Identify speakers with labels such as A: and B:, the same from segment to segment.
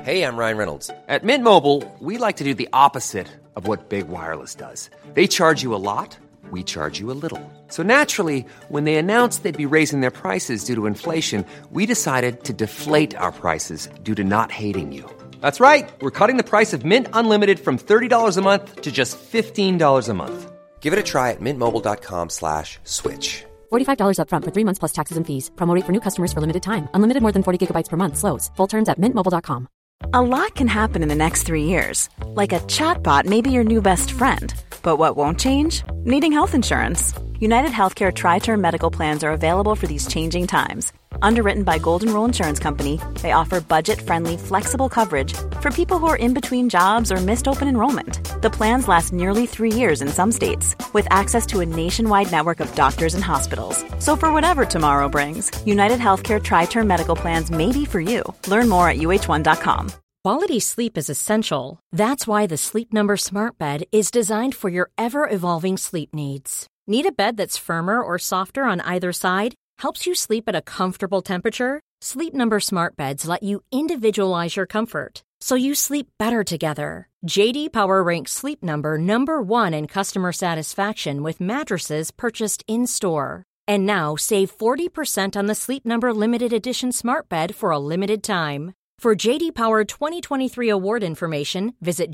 A: Hey, I'm Ryan Reynolds. At Mint Mobile, we like to do the opposite of what Big Wireless does. They charge you a lot, we charge you a little. So naturally, when they announced they'd be raising their prices due to inflation, we decided to deflate our prices due to not hating you. That's right. We're cutting the price of Mint Unlimited from $30 a month to just $15 a month. Give it a try at mintmobile.com/switch.
B: $45 up front for 3 months plus taxes and fees. Promo rate for new customers for limited time. Unlimited more than 40 gigabytes per month. Slows full terms at mintmobile.com.
C: A lot can happen in the next 3 years. Like a chatbot may be your new best friend. But what won't change? Needing health insurance. United Healthcare Tri-Term Medical Plans are available for these changing times. Underwritten by Golden Rule Insurance Company, they offer budget-friendly, flexible coverage for people who are in between jobs or missed open enrollment. The plans last nearly 3 years in some states, with access to a nationwide network of doctors and hospitals. So for whatever tomorrow brings, United Healthcare Tri-Term Medical Plans may be for you. Learn more at uh1.com.
D: Quality sleep is essential. That's why the Sleep Number Smart Bed is designed for your ever-evolving sleep needs. Need a bed that's firmer or softer on either side? Helps you sleep at a comfortable temperature? Sleep Number Smart Beds let you individualize your comfort, so you sleep better together. J.D. Power ranks Sleep Number number 1 in customer satisfaction with mattresses purchased in-store. And now save 40% on the Sleep Number Limited Edition Smart Bed for a limited time. For J.D. Power 2023 award information, visit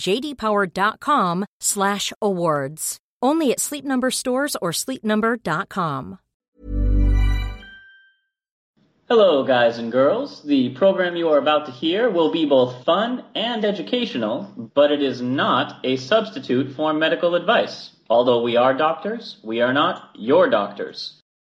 D: jdpower.com/awards. Only at Sleep Number stores or sleepnumber.com.
E: Hello, guys and girls. The program you are about to hear will be both fun and educational, but it is not a substitute for medical advice. Although we are doctors, we are not your doctors.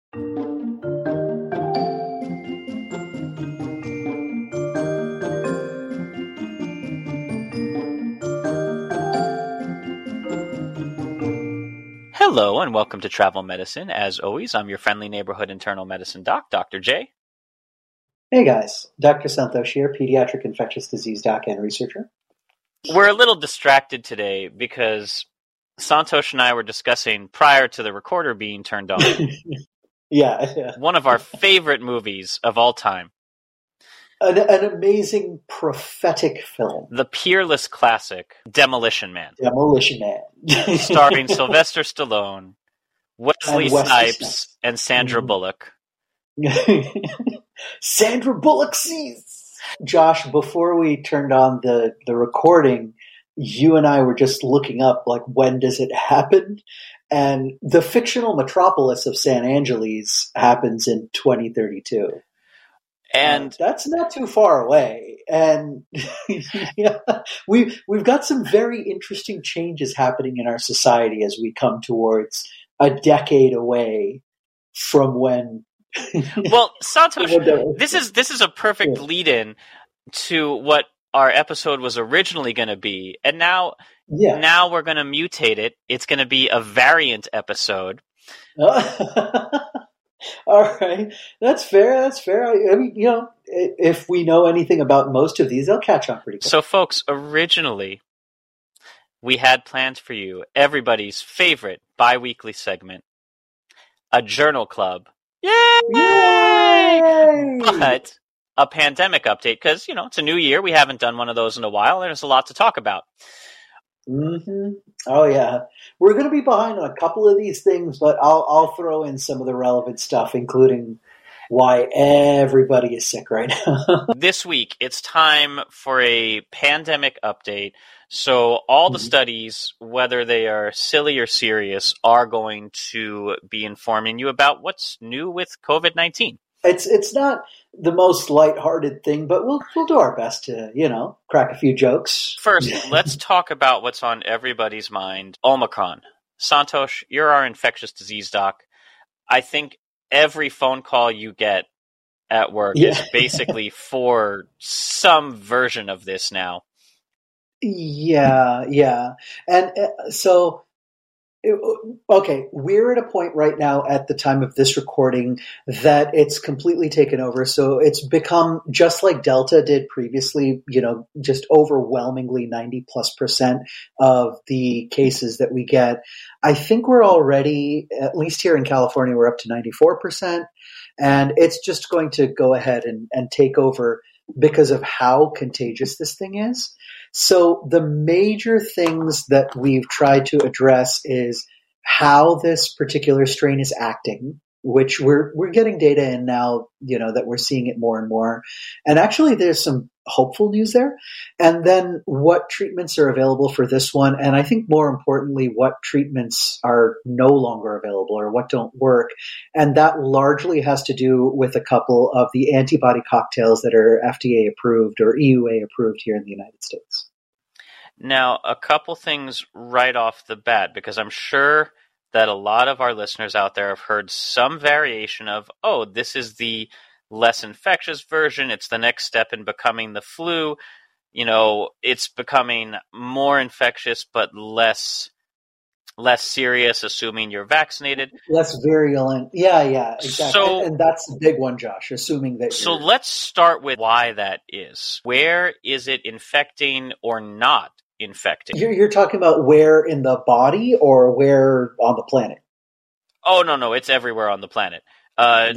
E: Hello and welcome to Travel Medicine. As always, I'm your friendly neighborhood internal medicine doc, Dr. J.
F: Hey guys, Dr. Santosh here, pediatric infectious disease doc and researcher.
E: We're a little distracted today because Santosh and I were discussing, prior to the recorder being turned on,
F: yeah.
E: one of our favorite movies of all time.
F: An amazing prophetic film.
E: The peerless classic, Demolition Man.
F: Demolition Man.
E: Starring Sylvester Stallone, Wesley Snipes, and Sandra Bullock.
F: Sandra Bullock sees! Josh, before we turned on the recording, you and I were just looking up, like, when does it happen? And the fictional metropolis of San Angeles happens in 2032.
E: And
F: that's not too far away. And yeah, we've got some very interesting changes happening in our society as we come towards a decade away from when.
E: Well, Santosh, this is a perfect lead-in to what our episode was originally going to be, and now we're going to mutate it. It's going to be a variant episode.
F: All right, that's fair. I mean, if we know anything about most of these, they'll catch on pretty quick.
E: So, folks, originally we had planned for you everybody's favorite bi-weekly segment, a journal club. Yay! But a pandemic update, because, it's a new year. We haven't done one of those in a while, and there's a lot to talk about.
F: Mm-hmm. Oh, yeah. We're going to be behind on a couple of these things, but I'll throw in some of the relevant stuff, including why everybody is sick right now.
E: This week, it's time for a pandemic update. So all the studies, whether they are silly or serious, are going to be informing you about what's new with COVID-19.
F: It's not the most lighthearted thing, but we'll do our best to, crack a few jokes.
E: First, let's talk about what's on everybody's mind. Omicron. Santosh, you're our infectious disease doc. I think every phone call you get at work is basically for some version of this now.
F: Yeah. And so... Okay, we're at a point right now at the time of this recording that it's completely taken over. So it's become just like Delta did previously, just overwhelmingly 90+% of the cases that we get. I think we're already, at least here in California, we're up to 94%. And it's just going to go ahead and take over because of how contagious this thing is. So the major things that we've tried to address is how this particular strain is acting, which we're getting data in now, that we're seeing it more and more. And actually there's some hopeful news there. And then what treatments are available for this one. And I think more importantly, what treatments are no longer available or what don't work. And that largely has to do with a couple of the antibody cocktails that are FDA approved or EUA approved here in the United States.
E: Now, a couple things right off the bat, because I'm sure that a lot of our listeners out there have heard some variation of, oh, this is the less infectious version. It's the next step in becoming the flu. It's becoming more infectious, but less serious, assuming you're vaccinated.
F: Less virulent. Yeah, exactly. So, and that's the big one, Josh, assuming that
E: So let's start with why that is. Where is it infecting or not infecting?
F: You're talking about where in the body or where on the planet?
E: Oh, no, it's everywhere on the planet. Where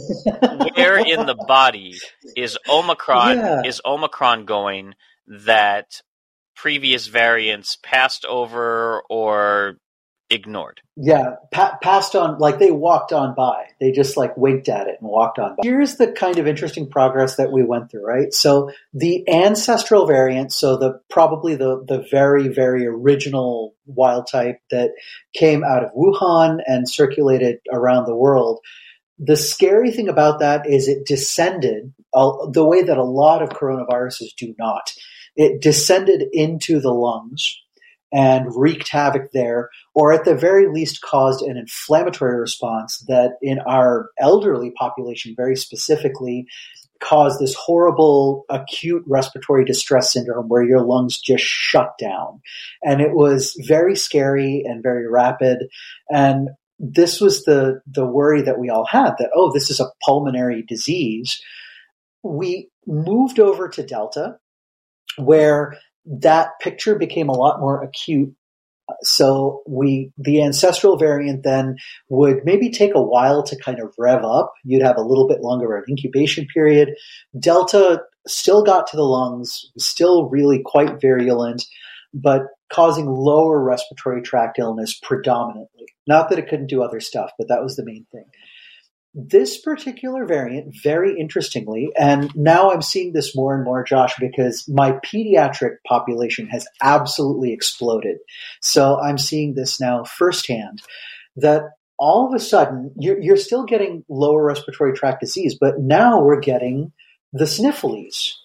E: in the body is Omicron? Yeah. Is Omicron going that previous variants passed over or ignored?
F: Yeah, passed on, like they walked on by. They just winked at it and walked on by. Here's the kind of interesting progress that we went through, right? So the ancestral variant, so probably the very, very original wild type that came out of Wuhan and circulated around the world. The scary thing about that is it descended the way that a lot of coronaviruses do not. It descended into the lungs and wreaked havoc there, or at the very least caused an inflammatory response that in our elderly population very specifically caused this horrible acute respiratory distress syndrome where your lungs just shut down. And it was very scary and very rapid. And this was the worry that we all had that, oh, this is a pulmonary disease. We moved over to Delta, where that picture became a lot more acute. So the ancestral variant then would maybe take a while to kind of rev up. You'd have a little bit longer of an incubation period. Delta still got to the lungs, still really quite virulent, but causing lower respiratory tract illness predominantly. Not that it couldn't do other stuff, but that was the main thing. This particular variant, very interestingly, and now I'm seeing this more and more, Josh, because my pediatric population has absolutely exploded. So I'm seeing this now firsthand, that all of a sudden you're still getting lower respiratory tract disease, but now we're getting the sniffles.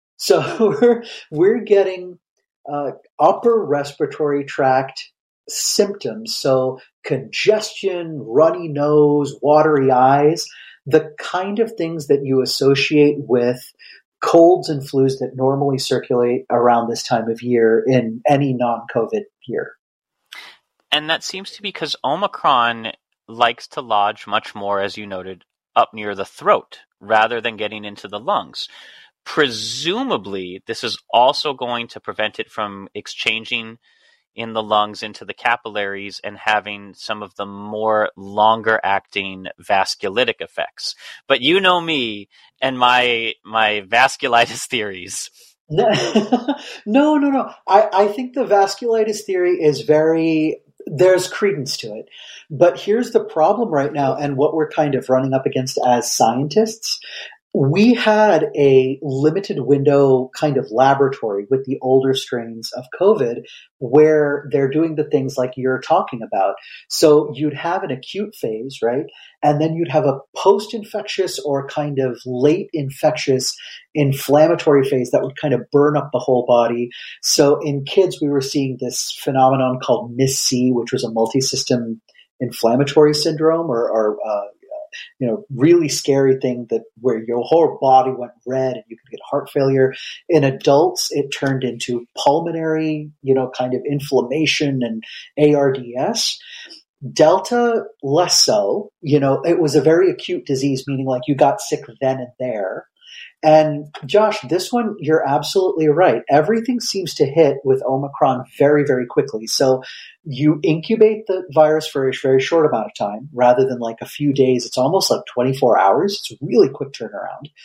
F: So we're getting upper respiratory tract symptoms. So congestion, runny nose, watery eyes, the kind of things that you associate with colds and flus that normally circulate around this time of year in any non-COVID year.
E: And that seems to be because Omicron likes to lodge much more, as you noted, up near the throat rather than getting into the lungs. Presumably, this is also going to prevent it from exchanging in the lungs into the capillaries and having some of the more longer acting vasculitic effects. But you know me and my vasculitis theories.
F: No. I think the vasculitis theory is there's credence to it. But here's the problem right now, and what we're kind of running up against as scientists. We had a limited window kind of laboratory with the older strains of COVID where they're doing the things like you're talking about. So you'd have an acute phase, right? And then you'd have a post-infectious or kind of late infectious inflammatory phase that would kind of burn up the whole body. So in kids, we were seeing this phenomenon called MIS-C, which was a multisystem inflammatory syndrome or really scary thing where your whole body went red and you could get heart failure. In adults, it turned into pulmonary, kind of inflammation and ARDS. Delta, less so. It was a very acute disease, meaning like you got sick then and there. And Josh, this one, you're absolutely right. Everything seems to hit with Omicron very, very quickly. So you incubate the virus for a very short amount of time rather than like a few days. It's almost like 24 hours. It's a really quick turnaround.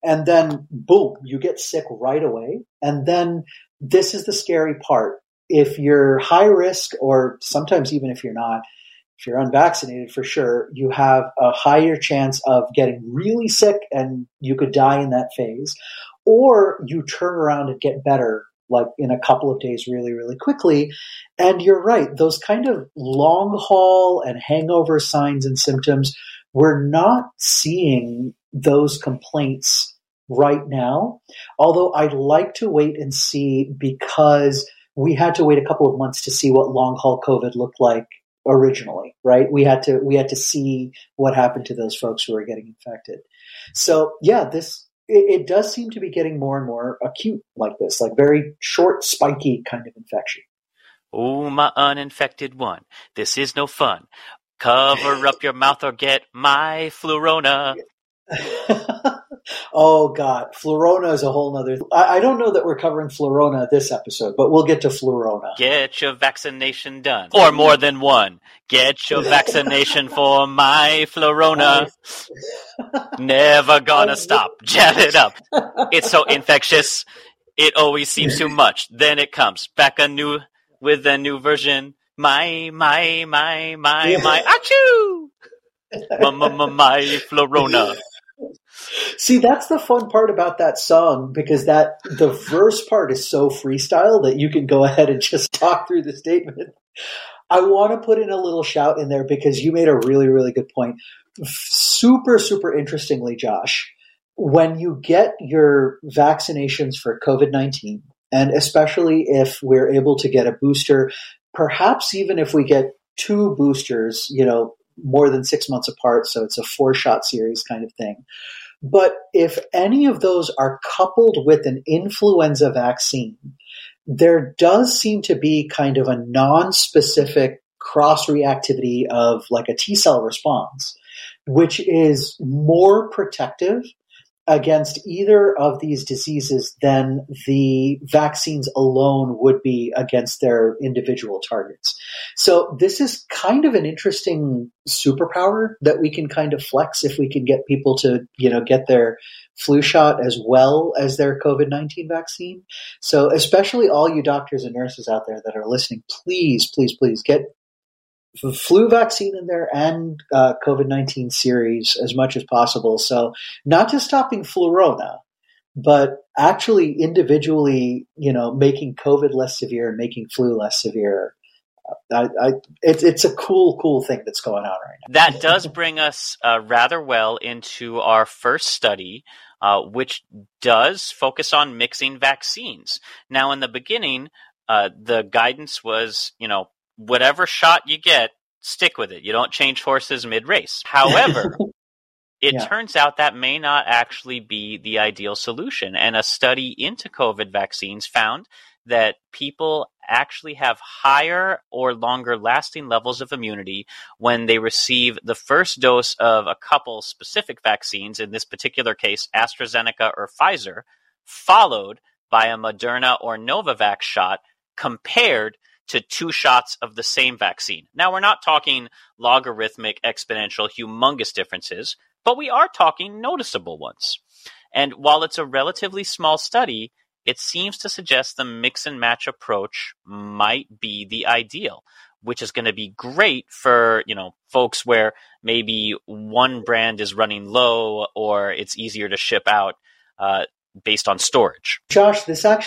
F: And then, boom, you get sick right away. And then this is the scary part. If you're high risk, or sometimes even if you're not, if you're unvaccinated for sure, you have a higher chance of getting really sick and you could die in that phase. Or you turn around and get better, like in a couple of days, really, really quickly. And you're right, those kind of long haul and hangover signs and symptoms, we're not seeing those complaints right now. Although I'd like to wait and see, because we had to wait a couple of months to see what long haul COVID looked like originally, right? We had to see what happened to those folks who were getting infected. So yeah, it does seem to be getting more and more acute like this, like very short, spiky kind of infection.
E: Oh, my uninfected one, this is no fun. Cover up your mouth or get my Flurona.
F: Oh God, Flurona is a whole nother. I don't know that we're covering Flurona this episode, but we'll get to Flurona.
E: Get your vaccination done, or more than one. Get your vaccination for my Flurona. Never gonna stop. Jab it up. It's so infectious. It always seems too much. Then it comes back with a new version. My, achoo! My Flurona.
F: See, that's the fun part about that song, because the verse part is so freestyle that you can go ahead and just talk through the statement. I want to put in a little shout in there because you made a really, really good point. Super, super interestingly, Josh, when you get your vaccinations for COVID-19, and especially if we're able to get a booster, perhaps even if we get 2 boosters, more than 6 months apart, so it's a 4-shot series kind of thing. But if any of those are coupled with an influenza vaccine, there does seem to be kind of a non-specific cross-reactivity of like a T-cell response, which is more protective against either of these diseases than the vaccines alone would be against their individual targets. So this is kind of an interesting superpower that we can kind of flex if we can get people to, get their flu shot as well as their COVID-19 vaccine. So especially all you doctors and nurses out there that are listening, please, please, please get the flu vaccine in there and COVID-19 series as much as possible. So not just stopping Flurona, but actually individually, making COVID less severe and making flu less severe. It's a cool thing that's going on right
E: now. That does bring us rather well into our first study, which does focus on mixing vaccines. Now, in the beginning, the guidance was, whatever shot you get, stick with it. You don't change horses mid-race. However, it turns out that may not actually be the ideal solution. And a study into COVID vaccines found that people actually have higher or longer lasting levels of immunity when they receive the first dose of a couple specific vaccines, in this particular case, AstraZeneca or Pfizer, followed by a Moderna or Novavax shot, compared to 2 shots of the same vaccine. Now, we're not talking logarithmic, exponential, humongous differences, but we are talking noticeable ones. And while it's a relatively small study, it seems to suggest the mix and match approach might be the ideal, which is going to be great for, folks where maybe one brand is running low or it's easier to ship out based on storage.
F: Josh,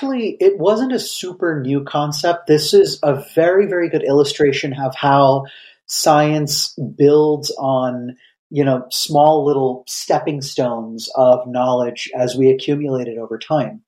F: it wasn't a super new concept. This is a very, very good illustration of how science builds on, small little stepping stones of knowledge as we accumulate it over time.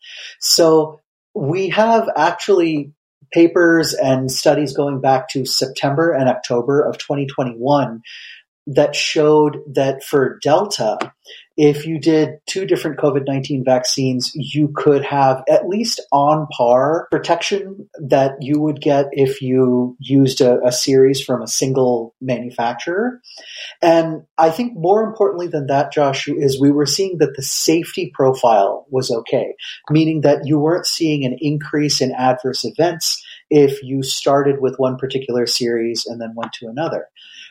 F: So we have actually papers and studies going back to September and October of 2021 that showed that for Delta, if you did 2 different COVID-19 vaccines, you could have at least on par protection that you would get if you used a series from a single manufacturer. And I think more importantly than that, Josh, is we were seeing that the safety profile was okay, meaning that you weren't seeing an increase in adverse events if you started with one particular series and then went to another.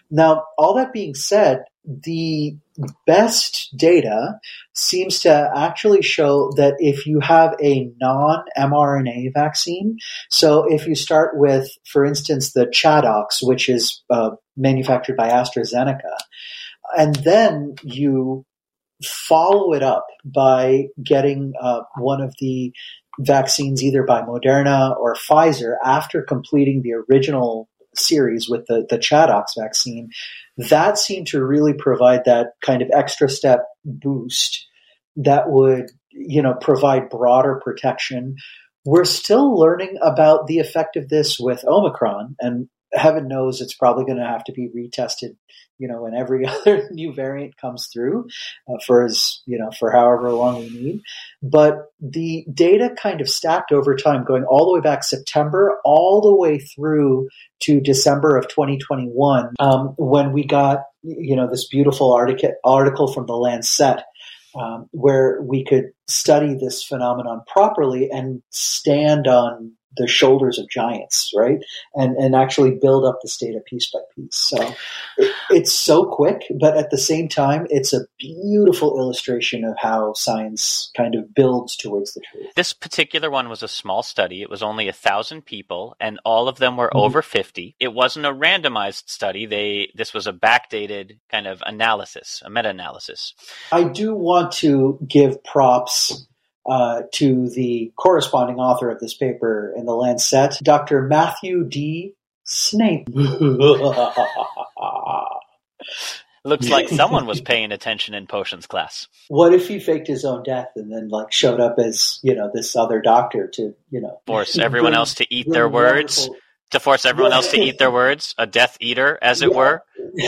F: Now, all that being said, the best data seems to actually show that if you have a non-mRNA vaccine, so if you start with, for instance, the Chadox, which is manufactured by AstraZeneca, and then you follow it up by getting one of the vaccines either by Moderna or Pfizer after completing the original series with the Chadox vaccine, that seemed to really provide that kind of extra step boost that would, provide broader protection. We're still learning about the effect of this with Omicron, and heaven knows it's probably going to have to be retested, when every other new variant comes through for however long we need. But the data kind of stacked over time, going all the way back September, all the way through to December of 2021, when we got, this beautiful article from the Lancet, where we could study this phenomenon properly and stand on the shoulders of giants, right? And actually build up this data piece by piece. So it's so quick, but at the same time, it's a beautiful illustration of how science kind of builds towards the truth.
E: This particular one was a small study. It was only 1,000 people, and all of them were over 50. It wasn't a randomized study. This was a backdated kind of analysis, a meta-analysis.
F: I do want to give props to the corresponding author of this paper in the Lancet, Dr. Matthew D. Snape.
E: Looks like someone was paying attention in potions class.
F: What if he faked his own death and then showed up as, this other doctor to,
E: force everyone else to eat their words? To force everyone else to eat their words? A Death Eater, as it were?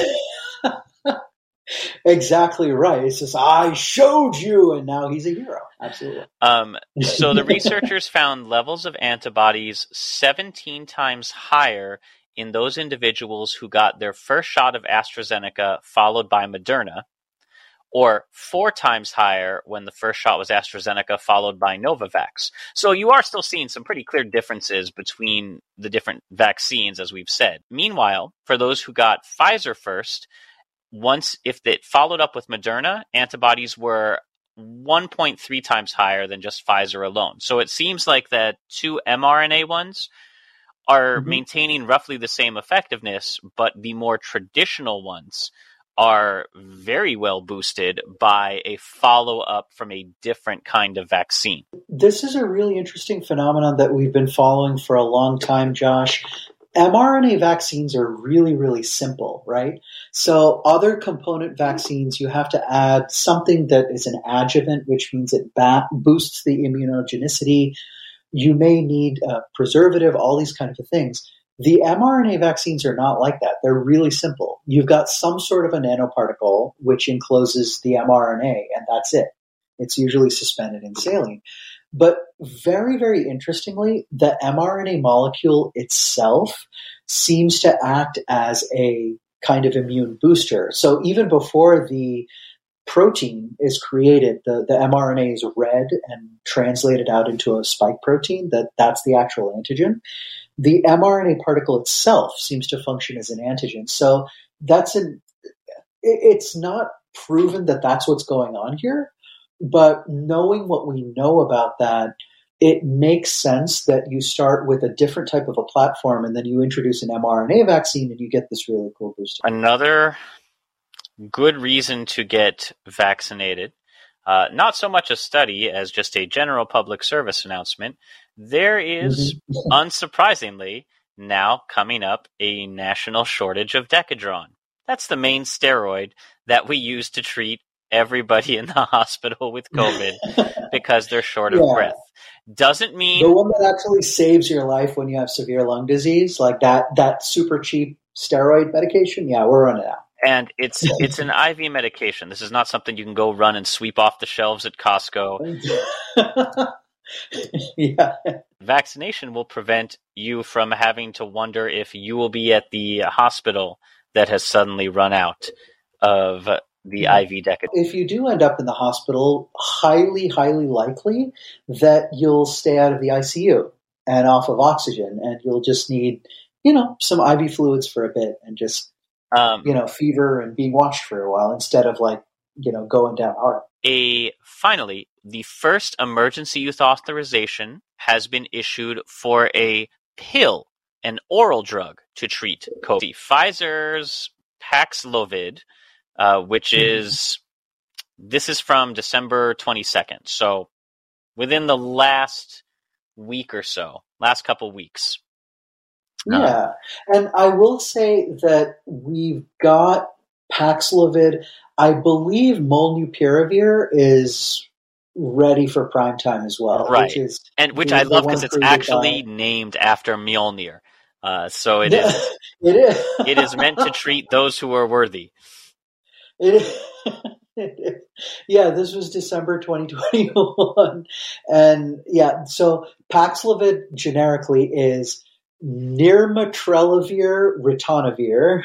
F: Exactly right. It's just, I showed you, and now he's a hero. Absolutely.
E: So the researchers found levels of antibodies 17 times higher in those individuals who got their first shot of AstraZeneca followed by Moderna, or 4 times higher when the first shot was AstraZeneca followed by Novavax. So you are still seeing some pretty clear differences between the different vaccines, as we've said. Meanwhile, for those who got Pfizer first, if it followed up with Moderna, antibodies were 1.3 times higher than just Pfizer alone. So it seems like that 2 mRNA ones are maintaining roughly the same effectiveness, but the more traditional ones are very well boosted by a follow-up from a different kind of vaccine.
F: This is a really interesting phenomenon that we've been following for a long time, Josh. mRNA vaccines are really, really simple, right? So other component vaccines, you have to add something that is an adjuvant, which means it boosts the immunogenicity. You may need a preservative, all these kinds of things. The mRNA vaccines are not like that. They're really simple. You've got some sort of a nanoparticle which encloses the mRNA, and that's it. It's usually suspended in saline. But very, very interestingly, the mRNA molecule itself seems to act as a kind of immune booster. So even before the protein is created, the mRNA is read and translated out into a spike protein, that's the actual antigen. The mRNA particle itself seems to function as an antigen. So it's not proven that that's what's going on here. But knowing what we know about that, it makes sense that you start with a different type of a platform and then you introduce an mRNA vaccine and you get this really cool booster.
E: Another good reason to get vaccinated, not so much a study as just a general public service announcement, there is, unsurprisingly, now coming up a national shortage of Decadron. That's the main steroid that we use to treat everybody in the hospital with COVID because they're short of breath. Doesn't mean
F: the one that actually saves your life when you have severe lung disease, like that super cheap steroid medication. Yeah, we're running out.
E: And it's an IV medication. This is not something you can go run and sweep off the shelves at Costco.
F: Yeah.
E: Vaccination will prevent you from having to wonder if you will be at the hospital that has suddenly run out of the IV Decadron.
F: If you do end up in the hospital, highly, highly likely that you'll stay out of the ICU and off of oxygen, and you'll just need, some IV fluids for a bit and just fever and being watched for a while instead of going down hard.
E: Finally, the first emergency use authorization has been issued for a pill, an oral drug to treat COVID. Pfizer's Paxlovid, which is, this is from December 22nd. So within the last week or so, last couple weeks.
F: Yeah. And I will say that we've got Paxlovid. I believe Molnupiravir is ready for prime time as well.
E: Right. Which I love because it's actually named after Mjolnir. So it is.
F: It is.
E: It is meant to treat those who are worthy.
F: It is. Yeah, this was December 2021. And so Paxlovid generically is Nirmatrelvir ritonavir.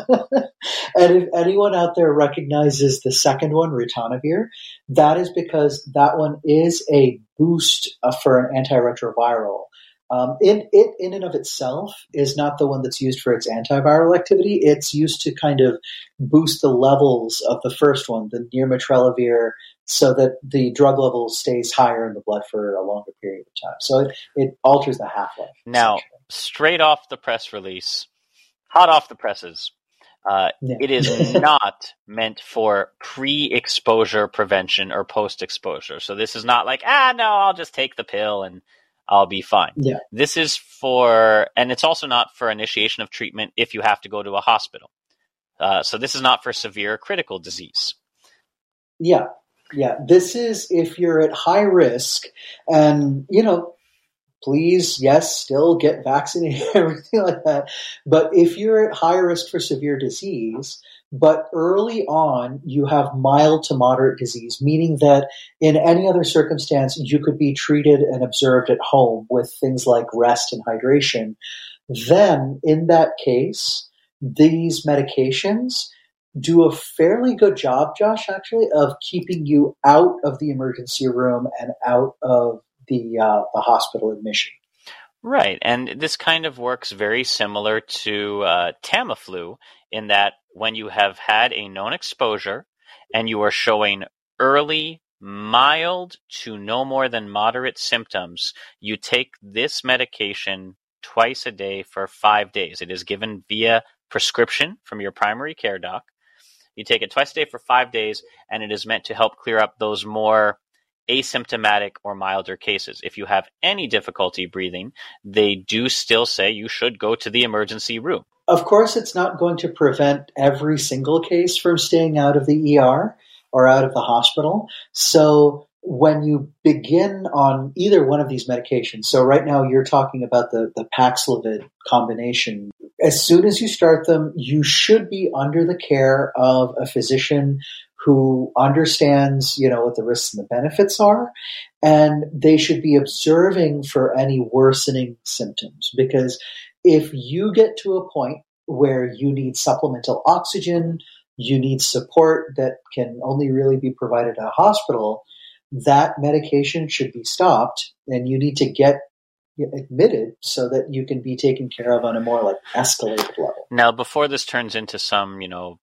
F: And if anyone out there recognizes the second one, ritonavir, that is because that one is a boost for an antiretroviral. In and of itself is not the one that's used for its antiviral activity. It's used to kind of boost the levels of the first one, the nirmatrelvir, so that the drug level stays higher in the blood for a longer period of time. So it alters the half-life.
E: Now, straight off the press release, hot off the presses, it is not meant for pre-exposure prevention or post-exposure. So this is not like, no, I'll just take the pill and I'll be fine.
F: Yeah.
E: This is for, and it's also not for initiation of treatment if you have to go to a hospital. So this is not for severe critical disease.
F: Yeah. This is if you're at high risk and, please, yes, still get vaccinated, everything like that. But if you're at high risk for severe disease, but early on you have mild to moderate disease, meaning that in any other circumstance you could be treated and observed at home with things like rest and hydration, then in that case, these medications do a fairly good job, Josh, actually, of keeping you out of the emergency room and out of the hospital admission.
E: Right, and this kind of works very similar to Tamiflu in that when you have had a known exposure and you are showing early, mild to no more than moderate symptoms, you take this medication twice a day for 5 days. It is given via prescription from your primary care doc. You take it twice a day for 5 days, and it is meant to help clear up those more asymptomatic or milder cases. If you have any difficulty breathing, they do still say you should go to the emergency room.
F: Of course, it's not going to prevent every single case from staying out of the ER or out of the hospital. So when you begin on either one of these medications, so right now you're talking about the Paxlovid combination, as soon as you start them, you should be under the care of a physician who understands, what the risks and the benefits are, and they should be observing for any worsening symptoms. Because if you get to a point where you need supplemental oxygen, you need support that can only really be provided at a hospital, that medication should be stopped, and you need to get admitted so that you can be taken care of on a more escalated level.
E: Now, before this turns into some,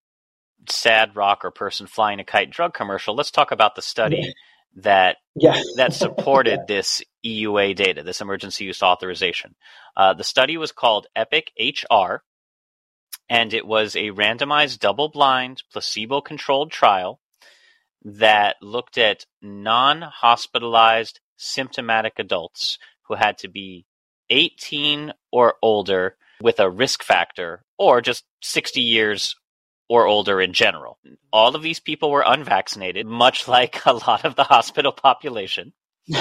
E: sad rock or person flying a kite drug commercial, let's talk about the study that supported this EUA data, this emergency use authorization. The study was called EPIC-HR, and it was a randomized double-blind placebo-controlled trial that looked at non-hospitalized symptomatic adults who had to be 18 or older with a risk factor or just 60 years or older in general. All of these people were unvaccinated, much like a lot of the hospital population.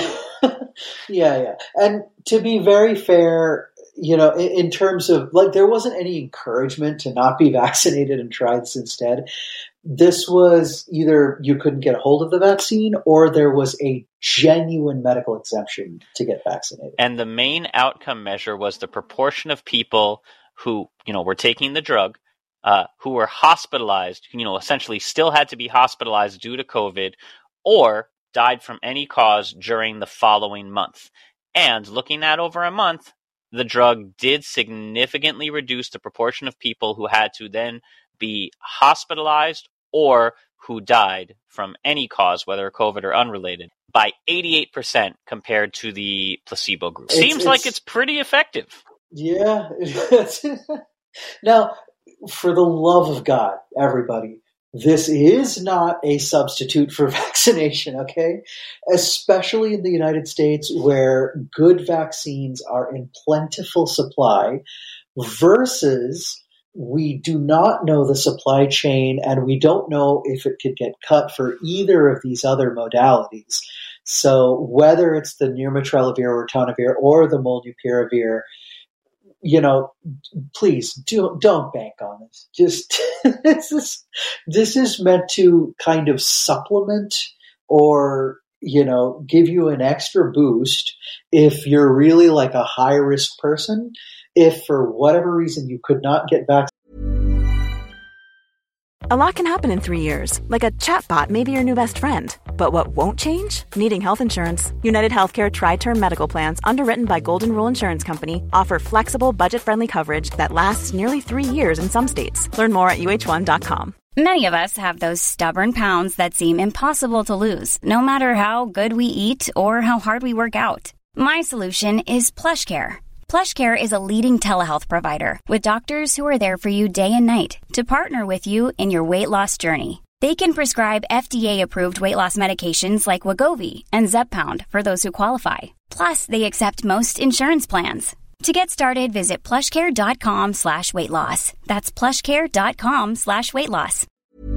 F: Yeah. And to be very fair, in terms of there wasn't any encouragement to not be vaccinated and try this instead. This was either you couldn't get a hold of the vaccine or there was a genuine medical exemption to get vaccinated.
E: And the main outcome measure was the proportion of people who, were taking the drug, who were hospitalized, essentially still had to be hospitalized due to COVID, or died from any cause during the following month. And looking at over a month, the drug did significantly reduce the proportion of people who had to then be hospitalized or who died from any cause, whether COVID or unrelated, by 88% compared to the placebo group. Seems like it's pretty effective.
F: Yeah. Now, for the love of God, everybody, this is not a substitute for vaccination, okay? Especially in the United States where good vaccines are in plentiful supply versus we do not know the supply chain and we don't know if it could get cut for either of these other modalities. So whether it's the nirmatrelvir or ritonavir or the molnupiravir, please don't bank on this. Just this is meant to kind of supplement or give you an extra boost if you're really like a high risk person. If for whatever reason you could not get vaccinated.
C: A lot can happen in 3 years, like a chatbot may be your new best friend. But what won't change? Needing health insurance. United Healthcare Tri-Term Medical Plans, underwritten by Golden Rule Insurance Company, offer flexible, budget-friendly coverage that lasts nearly 3 years in some states. Learn more at uh1.com.
G: Many of us have those stubborn pounds that seem impossible to lose, no matter how good we eat or how hard we work out. My solution is PlushCare. PlushCare is a leading telehealth provider with doctors who are there for you day and night to partner with you in your weight loss journey. They can prescribe FDA-approved weight loss medications like Wegovy and Zepbound for those who qualify. Plus, they accept most insurance plans. To get started, visit plushcare.com/weightloss. That's plushcare.com/weightloss.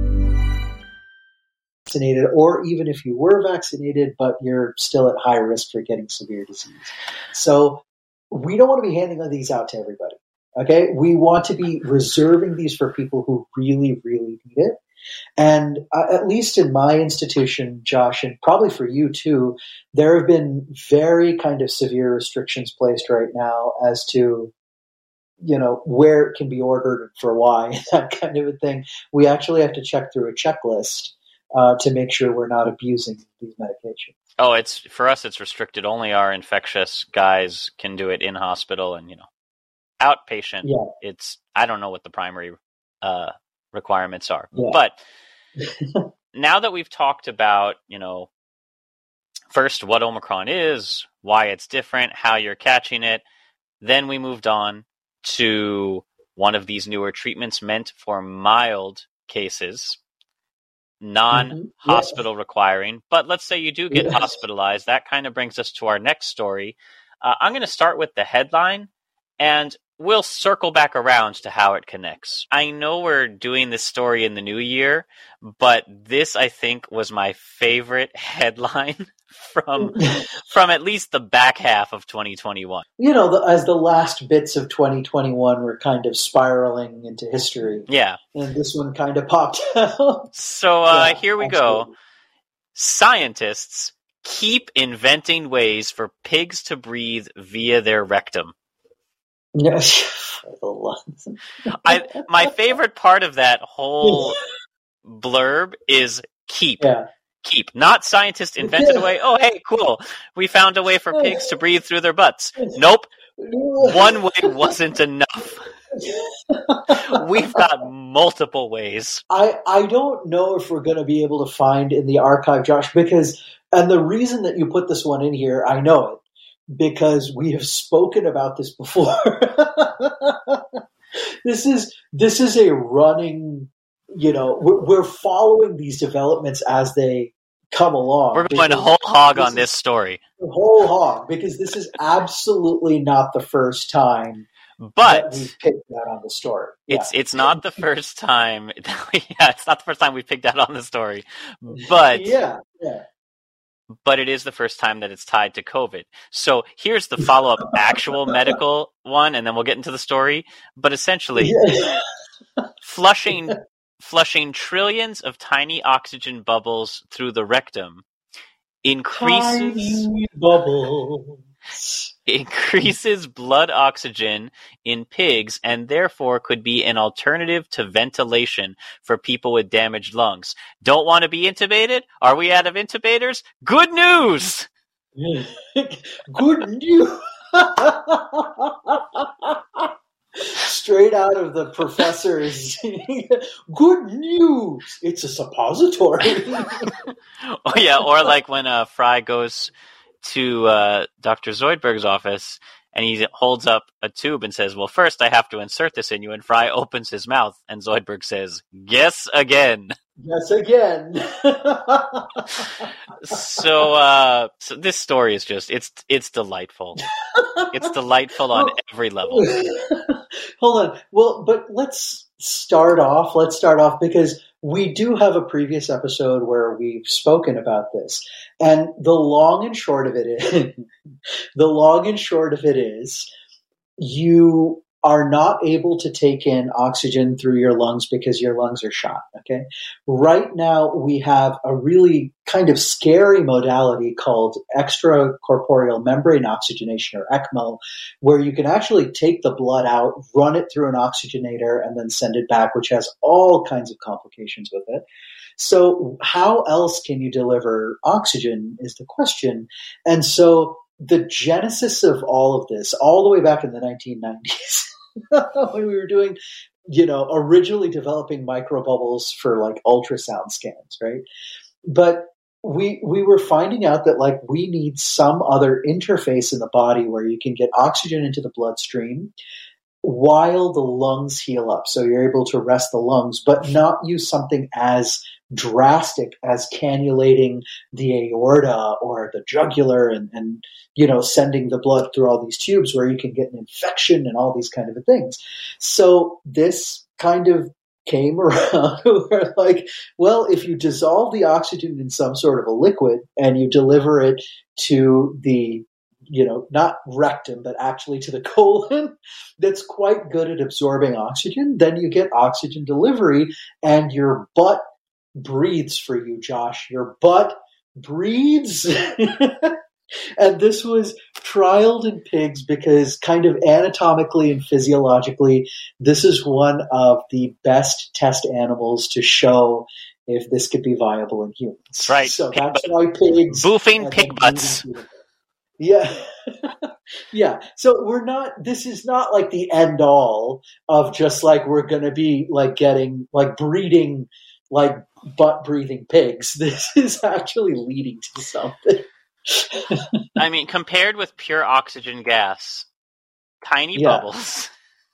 F: Vaccinated, or even if you were vaccinated, but you're still at high risk for getting severe disease. So we don't want to be handing these out to everybody. Okay. We want to be reserving these for people who really, really need it. And at least in my institution, Josh, and probably for you too, there have been very kind of severe restrictions placed right now as to, where it can be ordered for why, that kind of a thing. We actually have to check through a checklist to make sure we're not abusing these medications.
E: Oh, for us, it's restricted. Only our infectious guys can do it in hospital and, outpatient.
F: Yeah.
E: I don't know what the primary requirements are.
F: Yeah.
E: But now that we've talked about, first what Omicron is, why it's different, how you're catching it, then we moved on to one of these newer treatments meant for mild cases, non-hospital requiring. But let's say you do get hospitalized. That kind of brings us to our next story. I'm going to start with the headline, and we'll circle back around to how it connects. I know we're doing this story in the new year, but this, I think, was my favorite headline from at least the back half of 2021.
F: As the last bits of 2021 were kind of spiraling into history.
E: Yeah.
F: And this one kind of popped out.
E: So here we go. Scientists keep inventing ways for pigs to breathe via their rectum.
F: Yes.
E: My favorite part of that whole blurb is keep.
F: Yeah.
E: Keep. Not scientists invented a way. Oh, hey, cool. We found a way for pigs to breathe through their butts. Nope. One way wasn't enough. We've got multiple ways.
F: I don't know if we're going to be able to find in the archive, Josh, and the reason that you put this one in here, I know it, because we have spoken about this before. This is a running, we're following these developments as they come along.
E: We're going whole hog on this story.
F: Whole hog, because this is absolutely not the first time that we've picked that on the story.
E: It's not the first time. It's not the first time we've picked that on the story. But But it is the first time that it's tied to COVID. So here's the follow-up actual medical one, and then we'll get into the story. But essentially, flushing trillions of tiny oxygen bubbles through the rectum increases blood oxygen in pigs, and therefore could be an alternative to ventilation for people with damaged lungs. Don't want to be intubated? Are we out of intubators? Good news!
F: Good news! straight out of the professor's good news. It's a suppository.
E: Oh yeah, or like when Fry goes to Dr. Zoidberg's office and he holds up a tube and says, well, first I have to insert this in you, and Fry opens his mouth and Zoidberg says, guess again.
F: Yes, again.
E: So this story is just, it's delightful. It's delightful on every level.
F: Hold on. Well, but let's start off because we do have a previous episode where we've spoken about this. And the long and short of it is you are not able to take in oxygen through your lungs because your lungs are shot. Okay. Right now we have a really kind of scary modality called extracorporeal membrane oxygenation, or ECMO, where you can actually take the blood out, run it through an oxygenator, and then send it back, which has all kinds of complications with it. So how else can you deliver oxygen is the question. And so the genesis of all of this, all the way back in the 1990s, when we were doing, originally developing microbubbles for like ultrasound scans, right? But we were finding out that like we need some other interface in the body where you can get oxygen into the bloodstream while the lungs heal up. So you're able to rest the lungs, but not use something as drastic as cannulating the aorta or the jugular and sending the blood through all these tubes where you can get an infection and all these kind of things. So this kind of came around where like, well, if you dissolve the oxygen in some sort of a liquid and you deliver it to the not rectum, but actually to the colon, that's quite good at absorbing oxygen, then you get oxygen delivery and your butt breathes for you, Josh. Your butt breathes. And this was trialed in pigs because kind of anatomically and physiologically, this is one of the best test animals to show if this could be viable in humans.
E: Right.
F: So that's why pigs...
E: Boofing pig butts.
F: Yeah. Yeah. So this is not like the end all of just like we're going to be like getting like breeding like butt breathing pigs. This is actually leading to something.
E: I mean, compared with pure oxygen gas, tiny bubbles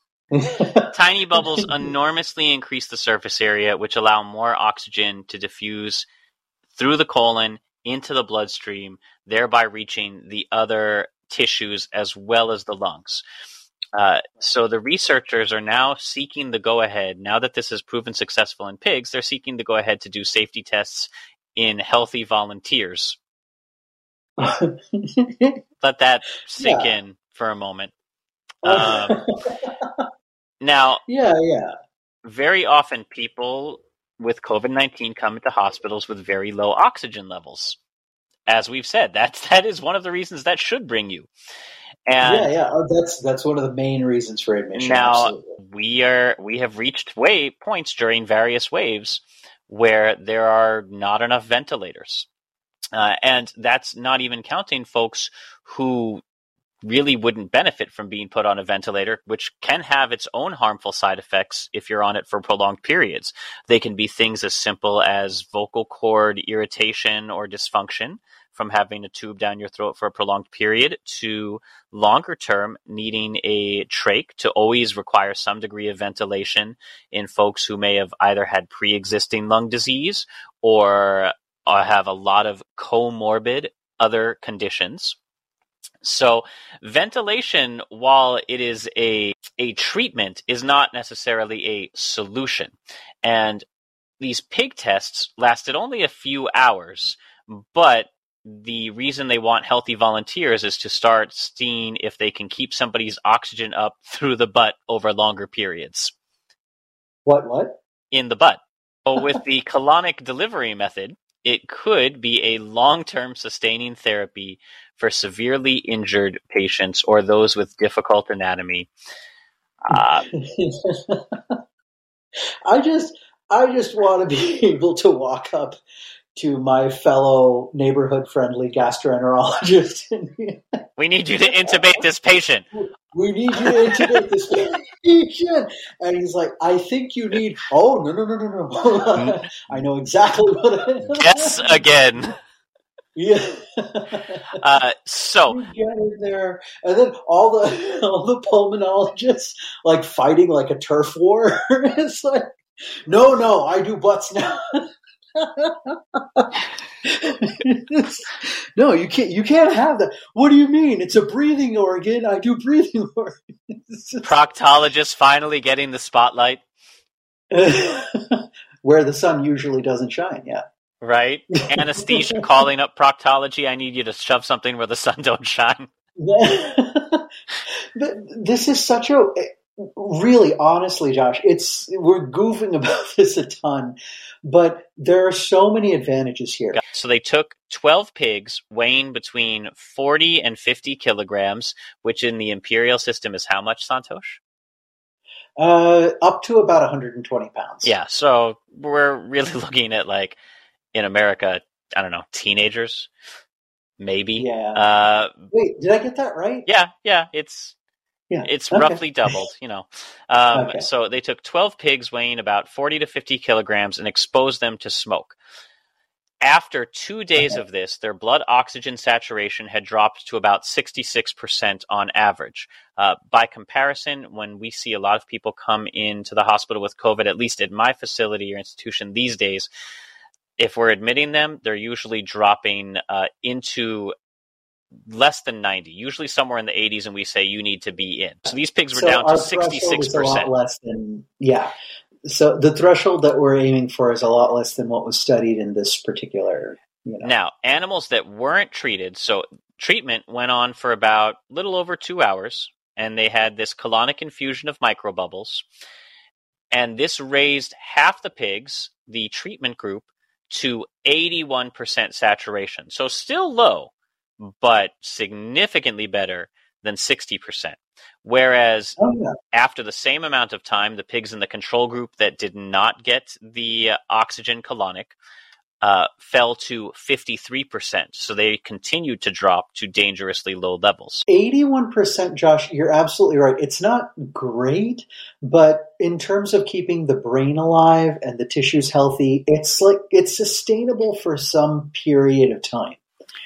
E: enormously increase the surface area, which allow more oxygen to diffuse through the colon into the bloodstream, thereby reaching the other tissues as well as the lungs. So the researchers are now seeking the go-ahead. Now that this has proven successful in pigs, they're seeking the go-ahead to do safety tests in healthy volunteers. Let that sink in for a moment. Now, very often people with COVID-19 come into hospitals with very low oxygen levels. As we've said, that is one of the reasons that should bring you. And
F: that's one of the main reasons for admission.
E: Now,
F: absolutely.
E: we have reached points during various waves where there are not enough ventilators. And that's not even counting folks who really wouldn't benefit from being put on a ventilator, which can have its own harmful side effects if you're on it for prolonged periods. They can be things as simple as vocal cord irritation or dysfunction from having a tube down your throat for a prolonged period, to longer term needing a trach to always require some degree of ventilation in folks who may have either had pre-existing lung disease or have a lot of comorbid other conditions. So ventilation, while it is a treatment, is not necessarily a solution. And these pig tests lasted only a few hours, but the reason they want healthy volunteers is to start seeing if they can keep somebody's oxygen up through the butt over longer periods.
F: What?
E: In the butt. So with the colonic delivery method, it could be a long-term sustaining therapy for severely injured patients or those with difficult anatomy.
F: I just want to be able to walk up to my fellow neighborhood-friendly gastroenterologist.
E: We need you to intubate this patient.
F: we need you to intubate this patient. And he's like, I think you need, oh, no. I know exactly what I am.
E: Guess again.
F: Yeah.
E: So
F: you get in there, and then all the pulmonologists like fighting like a turf war. It's like, no, I do butts now. No, you can't have that. What do you mean? It's a breathing organ. I do breathing organs.
E: Proctologist finally getting the spotlight.
F: Where the sun usually doesn't shine, yeah.
E: Right? Anesthesia calling up proctology. I need you to shove something where the sun don't shine.
F: This is such a... Really, honestly, Josh, we're goofing about this a ton, but there are so many advantages here.
E: So they took 12 pigs weighing between 40 and 50 kilograms, which in the imperial system is how much, Santosh?
F: Up to about 120 pounds.
E: Yeah, so we're really looking at, like, in America, I don't know, teenagers, maybe.
F: Yeah. Wait, did I get that right?
E: Yeah, it's roughly doubled,
F: Okay.
E: So they took 12 pigs weighing about 40 to 50 kilograms and exposed them to smoke. After 2 days of this, their blood oxygen saturation had dropped to about 66% on average. By comparison, when we see a lot of people come into the hospital with COVID, at least at my facility or institution these days, if we're admitting them, they're usually dropping into less than 90, usually somewhere in the 80s, and we say you need to be in. So these pigs were down to 66%.
F: A lot less than, yeah. So the threshold that we're aiming for is a lot less than what was studied in this particular.
E: Now, animals that weren't treated, so treatment went on for about a little over 2 hours, and they had this colonic infusion of microbubbles, and this raised half the pigs, the treatment group, to 81% saturation. So still low, but significantly better than 60%. Whereas after the same amount of time, the pigs in the control group that did not get the oxygen colonic fell to 53%. So they continued to drop to dangerously low levels.
F: 81%, Josh, you're absolutely right. It's not great, but in terms of keeping the brain alive and the tissues healthy, it's sustainable for some period of time.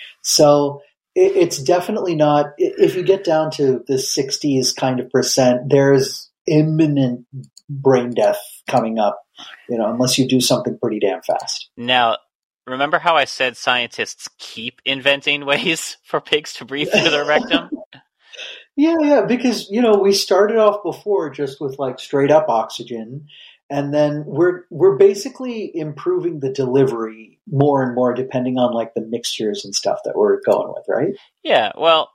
F: So it's definitely not, if you get down to the 60s kind of percent, there's imminent brain death coming up, unless you do something pretty damn fast.
E: Now, remember how I said scientists keep inventing ways for pigs to breathe through their rectum?
F: Yeah, because, we started off before just with like straight up oxygen, and then we're basically improving the delivery more and more depending on like the mixtures and stuff that we're going with, right?
E: Yeah, well,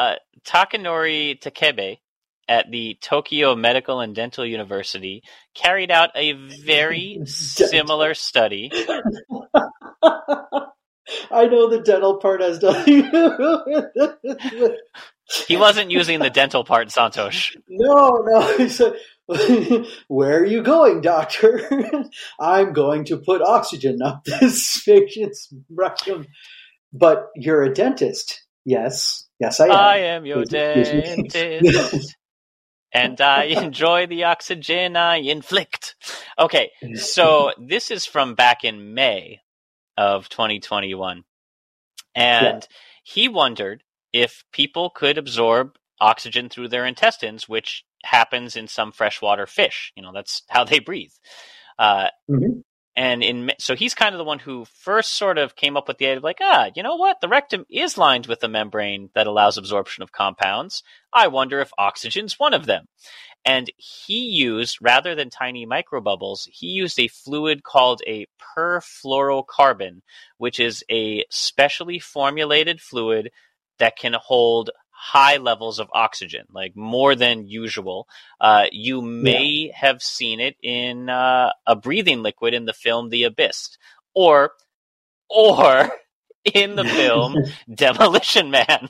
E: Takanori Takebe at the Tokyo Medical and Dental University carried out a very similar study.
F: I know the dental part has nothing to do with it.
E: He wasn't using the dental part, Santosh.
F: No. He said, where are you going, doctor? I'm going to put oxygen up this patient's rectum. But you're a dentist. Yes, I am.
E: I am your dentist. And I enjoy the oxygen I inflict. Okay, so this is from back in May of 2021. And he wondered if people could absorb oxygen through their intestines, which happens in some freshwater fish. That's how they breathe. And so he's kind of the one who first sort of came up with the idea of like, you know what? The rectum is lined with a membrane that allows absorption of compounds. I wonder if oxygen's one of them. And he used, rather than tiny microbubbles, he used a fluid called a perfluorocarbon, which is a specially formulated fluid that can hold high levels of oxygen, like more than usual. You may have seen it in a breathing liquid in the film The Abyss, or in the film Demolition Man.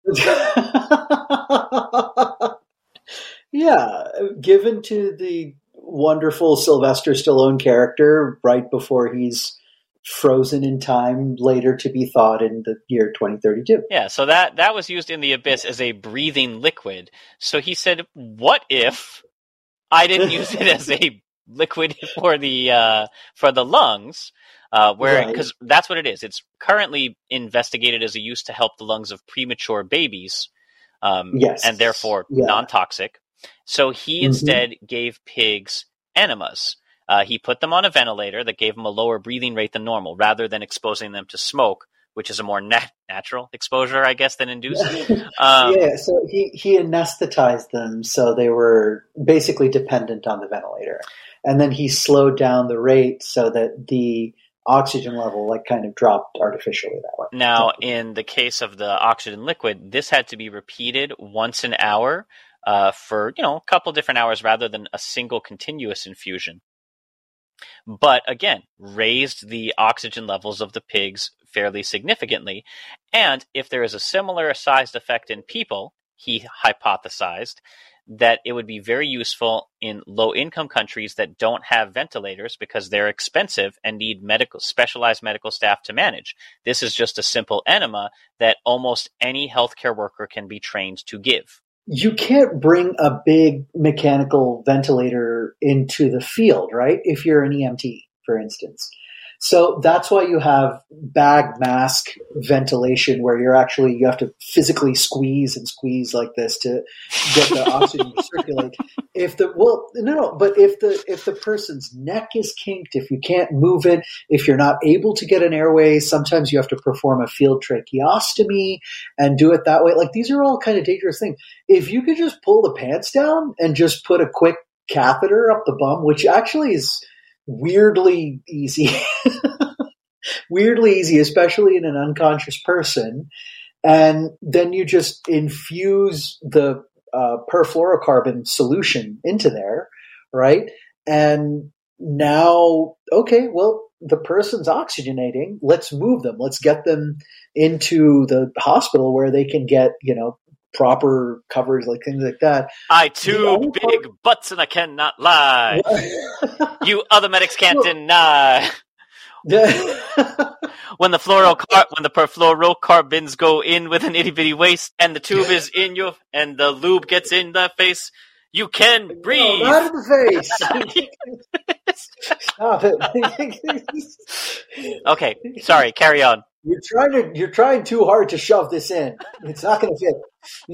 F: Yeah, given to the wonderful Sylvester Stallone character right before he's frozen in time later to be thawed in the year 2032.
E: Yeah, so that was used in the abyss as a breathing liquid. So he said, what if I didn't use it as a liquid for the lungs? Because that's what it is. It's currently investigated as a use to help the lungs of premature babies, and therefore non-toxic. So he instead gave pigs enemas. He put them on a ventilator that gave them a lower breathing rate than normal, rather than exposing them to smoke, which is a more natural exposure, I guess, than induced.
F: So he anesthetized them so they were basically dependent on the ventilator. And then he slowed down the rate so that the oxygen level kind of dropped artificially that way.
E: Now, in the case of the oxygen liquid, this had to be repeated once an hour for a couple different hours rather than a single continuous infusion. But again, raised the oxygen levels of the pigs fairly significantly. And if there is a similar sized effect in people, he hypothesized that it would be very useful in low-income countries that don't have ventilators because they're expensive and need specialized medical staff to manage. This is just a simple enema that almost any healthcare worker can be trained to give.
F: You can't bring a big mechanical ventilator into the field, right? If you're an EMT, for instance. So that's why you have bag mask ventilation where you have to physically squeeze like this to get the oxygen to circulate. If the person's neck is kinked, if you can't move it, if you're not able to get an airway, sometimes you have to perform a field tracheostomy and do it that way. These are all kind of dangerous things. If you could just pull the pants down and just put a quick catheter up the bum, which actually is weirdly easy, especially in an unconscious person. And then you just infuse the perfluorocarbon solution into there, right? And now, the person's oxygenating. Let's move them. Let's get them into the hospital where they can get, proper coverage, things like that.
E: I too big butts and I cannot lie. You other medics can't deny. When the perfluorocarbons go in with an itty bitty waist and the tube is in and the lube gets in the face, you can breathe.
F: No, not in the face. Stop it.
E: Okay, sorry, carry on.
F: You're trying too hard to shove this in. It's not going to fit.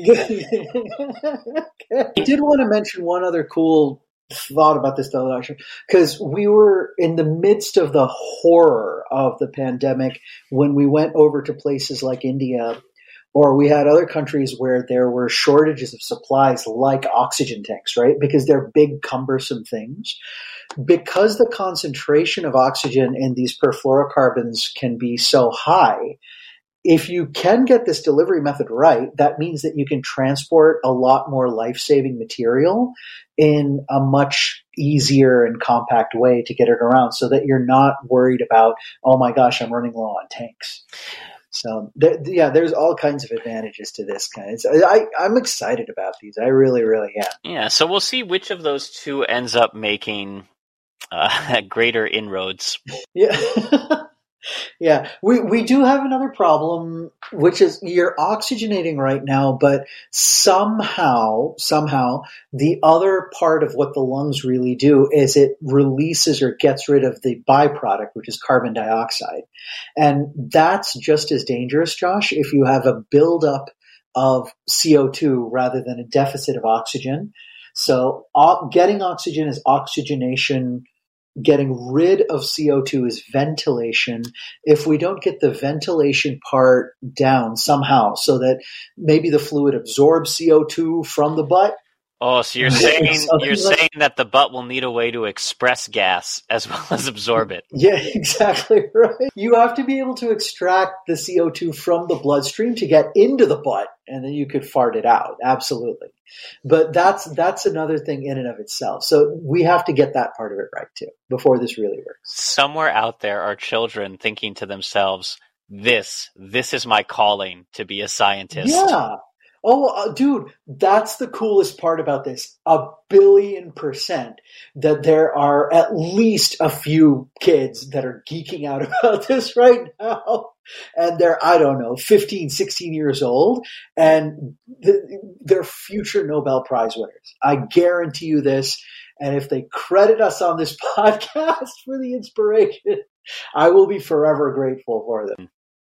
F: I did want to mention one other cool thought about this, though, actually, because we were in the midst of the horror of the pandemic when we went over to places like India, or we had other countries where there were shortages of supplies like oxygen tanks, right? Because they're big, cumbersome things. Because the concentration of oxygen in these perfluorocarbons can be so high, if you can get this delivery method right, that means that you can transport a lot more life-saving material in a much easier and compact way to get it around so that you're not worried about, oh my gosh, I'm running low on tanks. So there's all kinds of advantages to this kind. I'm excited about these. I really, really am.
E: Yeah, so we'll see which of those two ends up making greater inroads.
F: Yeah. Yeah, we do have another problem, which is you're oxygenating right now, but somehow the other part of what the lungs really do is it releases or gets rid of the byproduct, which is carbon dioxide. And that's just as dangerous, Josh, if you have a buildup of CO2 rather than a deficit of oxygen. So getting oxygen is oxygenation. Getting rid of CO2 is ventilation. If we don't get the ventilation part down somehow so that maybe the fluid absorbs CO2 from the butt.
E: Oh, so you're saying that the butt will need a way to express gas as well as absorb it.
F: Yeah, exactly right. You have to be able to extract the CO2 from the bloodstream to get into the butt, and then you could fart it out. Absolutely. But that's another thing in and of itself. So we have to get that part of it right too before this really works.
E: Somewhere out there are children thinking to themselves, this is my calling to be a scientist.
F: Yeah. Oh, dude, that's the coolest part about this. 1,000,000,000% that there are at least a few kids that are geeking out about this right now. And they're, I don't know, 15, 16 years old. And they're future Nobel Prize winners. I guarantee you this. And if they credit us on this podcast for the inspiration, I will be forever grateful for them.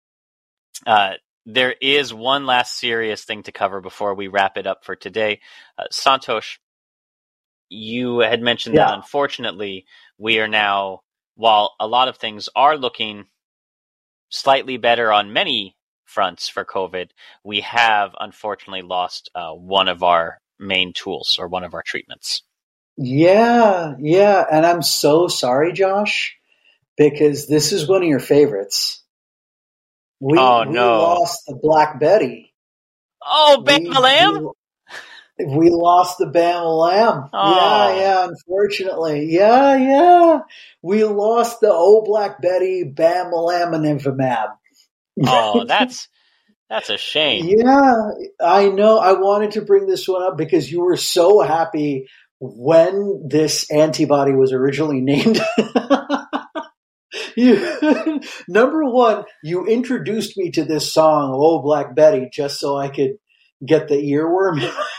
E: There is one last serious thing to cover before we wrap it up for today. Santosh, you had mentioned that unfortunately we are now, while a lot of things are looking slightly better on many fronts for COVID, we have unfortunately lost one of our main tools or one of our treatments.
F: Yeah. And I'm so sorry, Josh, because this is one of your favorites. We lost the Black Betty.
E: Oh, Bam-A-Lam?
F: We lost the Bam-A-Lam.
E: Oh.
F: Yeah, unfortunately. Yeah. We lost the old Black Betty, Bam-A-Lam, and Infamab.
E: Oh, that's a shame.
F: Yeah, I know. I wanted to bring this one up because you were so happy when this antibody was originally named. Number one, you introduced me to this song, "Oh Black Betty," just so I could get the earworm.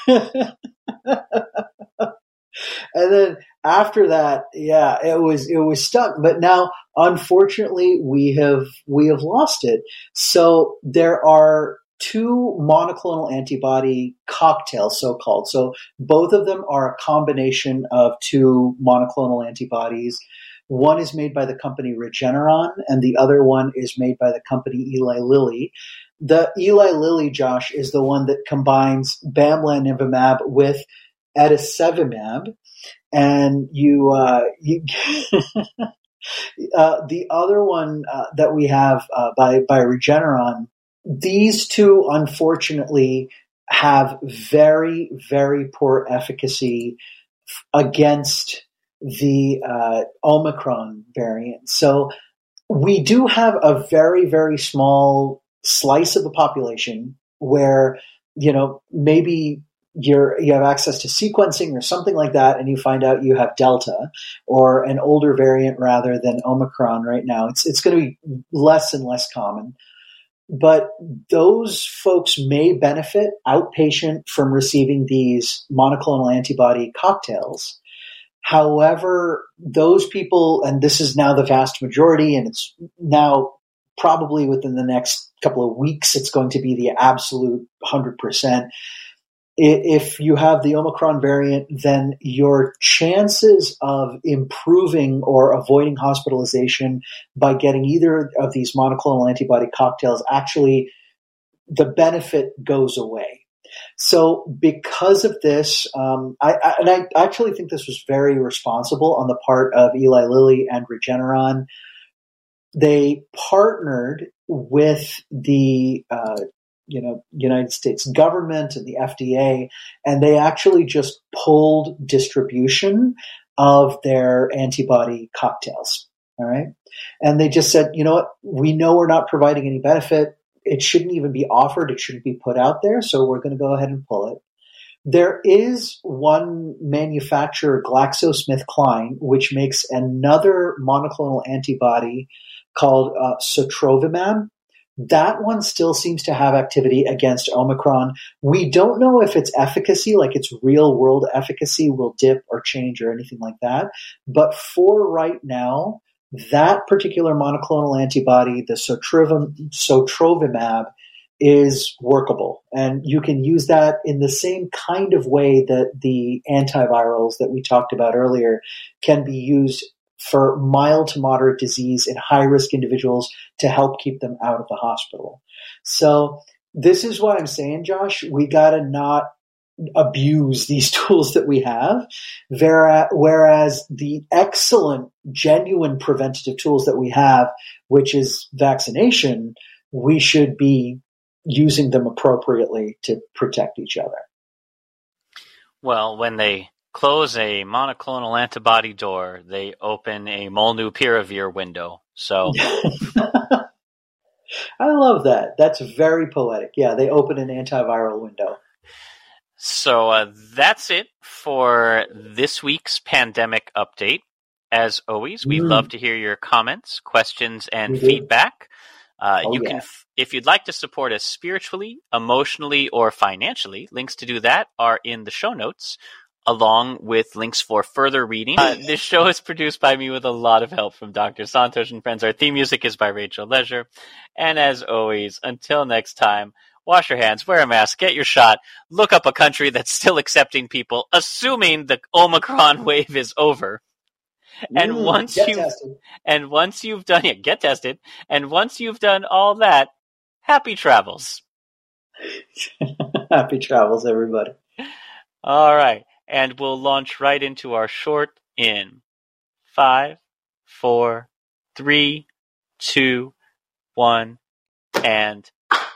F: And then after that, it was stuck. But now, unfortunately, we have lost it. So there are two monoclonal antibody cocktails, so-called. So both of them are a combination of two monoclonal antibodies. One is made by the company Regeneron, and the other one is made by the company Eli Lilly. The Eli Lilly, Josh, is the one that combines bamlanivimab with etesevimab, and the other one that we have by Regeneron. These two, unfortunately, have very, very poor efficacy against the Omicron variant. So we do have a very, very small slice of the population where, maybe you have access to sequencing or something like that, and you find out you have Delta or an older variant rather than Omicron right now. It's going to be less and less common. But those folks may benefit outpatient from receiving these monoclonal antibody cocktails. However, those people, and this is now the vast majority, and it's now probably within the next couple of weeks, it's going to be the absolute 100%. If you have the Omicron variant, then your chances of improving or avoiding hospitalization by getting either of these monoclonal antibody cocktails, actually, the benefit goes away. So because of this, I actually think this was very responsible on the part of Eli Lilly and Regeneron. They partnered with the United States government and the FDA, and they actually just pulled distribution of their antibody cocktails. All right. And they just said, we know we're not providing any benefit. It shouldn't even be offered. It shouldn't be put out there. So we're going to go ahead and pull it. There is one manufacturer, GlaxoSmithKline, which makes another monoclonal antibody called sotrovimab. That one still seems to have activity against Omicron. We don't know if its efficacy, like its real world efficacy, will dip or change or anything like that. But for right now, that particular monoclonal antibody, the sotrovimab, is workable. And you can use that in the same kind of way that the antivirals that we talked about earlier can be used for mild to moderate disease in high-risk individuals to help keep them out of the hospital. So this is what I'm saying, Josh. We got to not abuse these tools that we have, whereas the excellent, genuine preventative tools that we have, which is vaccination, we should be using them appropriately to protect each other.
E: Well, when they close a monoclonal antibody door, they open a molnupiravir window. So
F: I love that. That's very poetic. Yeah, they open an antiviral window.
E: So that's it for this week's pandemic update. As always, we love to hear your comments, questions, and feedback. You can, if you'd like to support us spiritually, emotionally, or financially, links to do that are in the show notes, along with links for further reading. This show is produced by me with a lot of help from Dr. Santosh and friends. Our theme music is by Rachel Leisure. And as always, until next time, wash your hands, wear a mask, get your shot, look up a country that's still accepting people, assuming the Omicron wave is over. And once you've done it, get tested. And once you've done all that, happy travels.
F: Happy travels, everybody.
E: All right. And we'll launch right into our short in 5, 4, 3, 2, 1, and...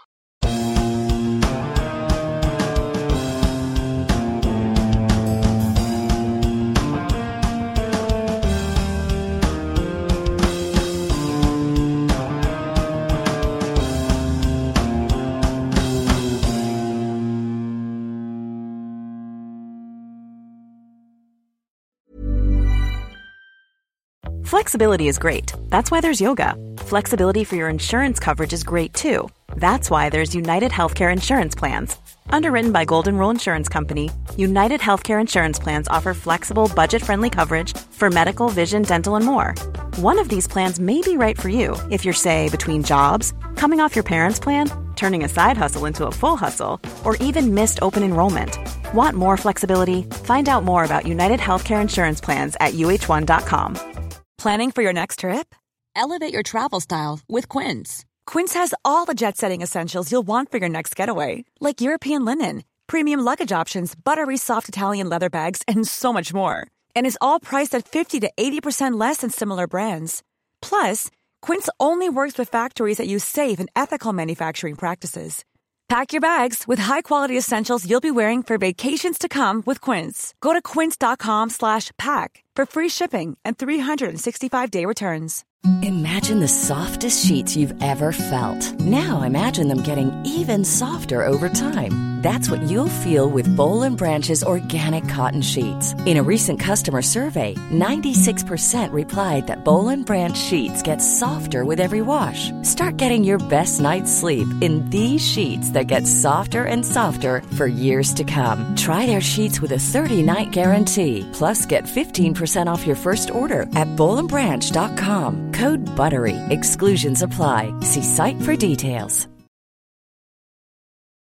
C: Flexibility is great. That's why there's yoga. Flexibility for your insurance coverage is great too. That's why there's United Healthcare Insurance Plans. Underwritten by Golden Rule Insurance Company, United Healthcare Insurance Plans offer flexible, budget-friendly coverage for medical, vision, dental, and more. One of these plans may be right for you if you're, say, between jobs, coming off your parents' plan, turning a side hustle into a full hustle, or even missed open enrollment. Want more flexibility? Find out more about United Healthcare Insurance Plans at uh1.com.
H: Planning for your next trip? Elevate your travel style with Quince. Quince has all the jet-setting essentials you'll want for your next getaway, like European linen, premium luggage options, buttery soft Italian leather bags, and so much more. And is all priced at 50 to 80% less than similar brands. Plus, Quince only works with factories that use safe and ethical manufacturing practices. Pack your bags with high-quality essentials you'll be wearing for vacations to come with Quince. Go to quince.com/pack for free shipping and 365-day returns.
I: Imagine the softest sheets you've ever felt. Now imagine them getting even softer over time. That's what you'll feel with Boll & Branch's organic cotton sheets. In a recent customer survey, 96% replied that Boll & Branch sheets get softer with every wash. Start getting your best night's sleep in these sheets that get softer and softer for years to come. Try their sheets with a 30-night guarantee. Plus, get 15% off your first order at bollandbranch.com. Code BUTTERY. Exclusions apply. See site for details.